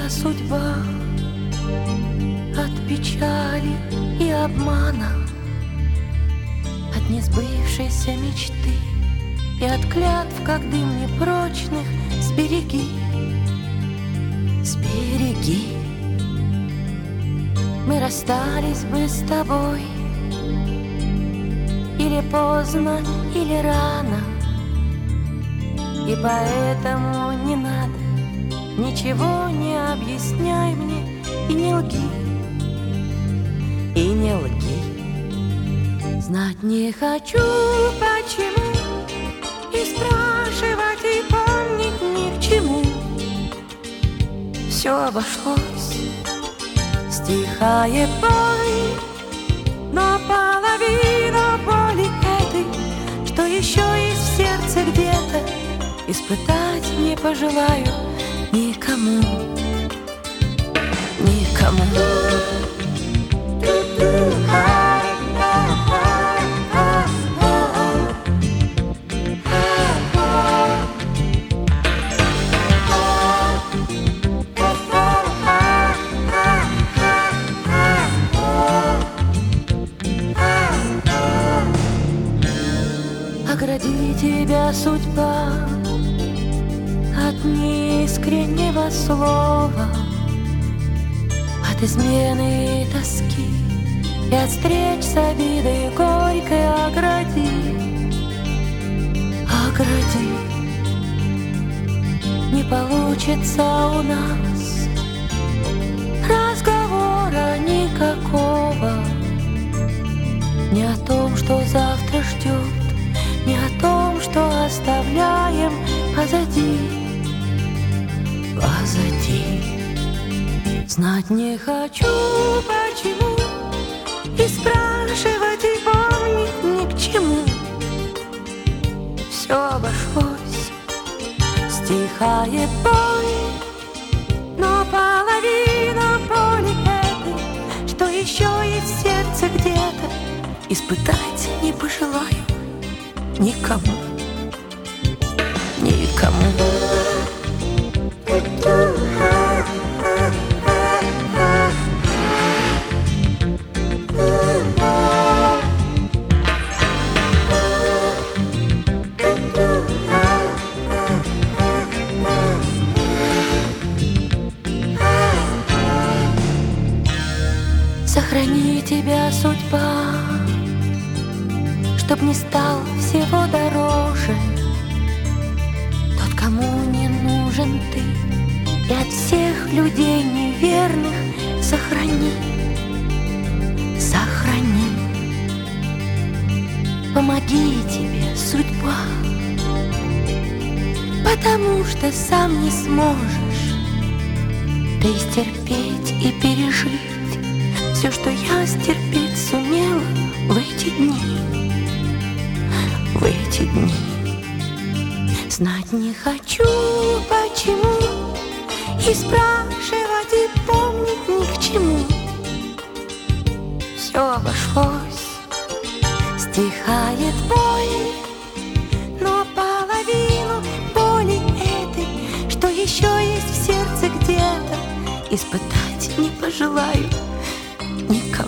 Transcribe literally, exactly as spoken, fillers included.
тебя судьба от печали и обмана, от несбывшейся мечты и от клятв, как дым непрочных. Сбереги, сбереги. Мы расстались бы с тобой или поздно, или рано, и поэтому не надо, ничего не объясняй мне и не лги, и не лги. Знать не хочу, почему, и спрашивать, и помнить ни к чему. Все обошлось, стихает боль, но половина боли этой, что еще есть в сердце где-то, испытать не пожелаю никому, никому. Огради тебя судьба от неискреннего слова, от измены и тоски и от встреч с обидой горькой. Огради, огради. Не получится у нас разговора никакого, ни о том, что завтра ждет, не о том, что оставляем позади, позади. Знать не хочу, почему, и спрашивать, и помнить ни к чему. Все обошлось, стихает боль, но половина боли этой, что еще есть в сердце где-то, испытать не пожелаю никому, никому. Сохрани тебя судьба, чтоб не стал всего дороже тот, кому не нужен ты, и от всех людей неверных сохрани, сохрани. Помоги тебе, судьба, потому что сам не сможешь ты стерпеть и пережить все, что я стерпеть сумела в эти дни, в эти дни. Знать не хочу, почему, и спрашивать, и помнить ни к чему. Все обошлось, стихает боль, но половину боли этой, что еще есть в сердце где-то, испытать не пожелаю никому.